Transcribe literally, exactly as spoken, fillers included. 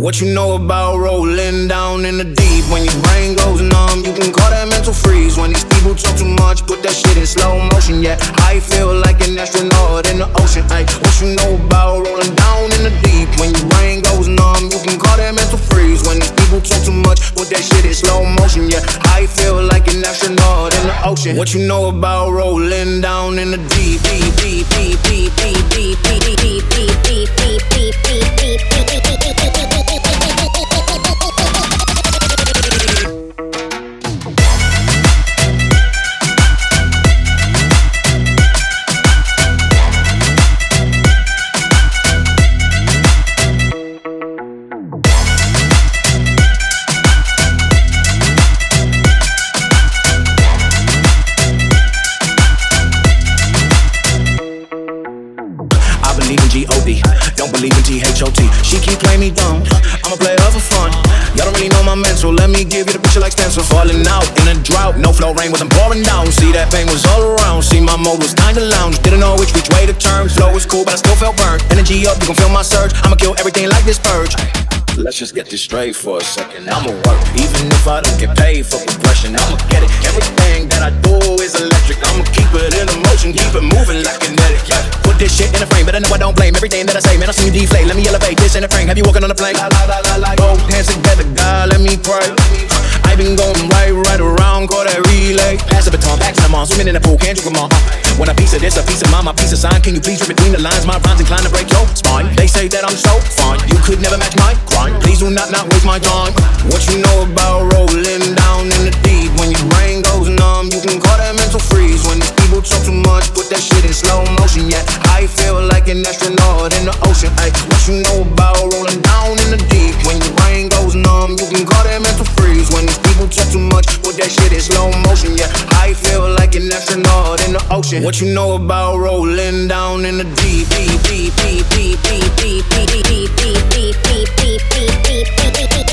What you know about rolling down in the deep? When your brain goes numb, you can call that mental freeze. When these people talk too much, put that shit in slow motion. Yeah, I feel like an astronaut in the ocean. Ay, what you know about rolling down in the deep? When your brain goes numb, you can call that mental freeze. When these people talk too much, put that shit in slow motion. Yeah, I feel like an astronaut in the ocean. What you know about rolling down in the deep? Deep, deep, deep, deep, deep, deep, deep, deep, deep, deep, deep, deep, deep, deep. Don't believe in T H O T. She keep playing me dumb, I'm a player for fun. Y'all don't really know my mental, let me give you the picture like stencil. Falling out in a drought, no flow, rain wasn't pouring down. See that pain was all around, see my mode was kinda lounge. Didn't know which which way to turn, flow was cool but I still felt burned. Energy up, you gon' feel my surge, I'ma kill everything like this purge. Let's just get this straight for a second. I'ma work, even if I don't get paid for progression. I'ma get it, everything that I do is electric. I'ma keep it in motion, keep it moving like kinetic. Put this shit in a frame, but I know I don't blame everything that I say. Man, I see you deflate, let me elevate this in a frame. Have you walking on a plane? La, la, la, la, la. Both hands together, God, let me pray. I been going right, right around, call that relay. Pass the baton, back to the mom, swimming in the pool, can't drink them all. When a piece of this, a piece of mine, my piece of sign. Can you please read between the lines? My rhymes inclined to break your spine. They say that I'm so fine, you could never match my grind. Please do not, not waste my time. What you know about rolling down in the deep? When your brain goes numb, you can call that mental freeze. When these people talk too much, put that shit in slow motion. Yeah, I feel like an astronaut in the ocean. Ay, what you know about rolling down in the deep? When your brain goes numb, you can call that mental freeze. When these people talk too much, put that shit in slow motion. Yeah, I feel like an astronaut in the ocean. What you know about rolling down in the deep? Deep, deep, deep, deep, deep, deep, deep, deep, deep, deep, deep, deep, deep, deep, deep.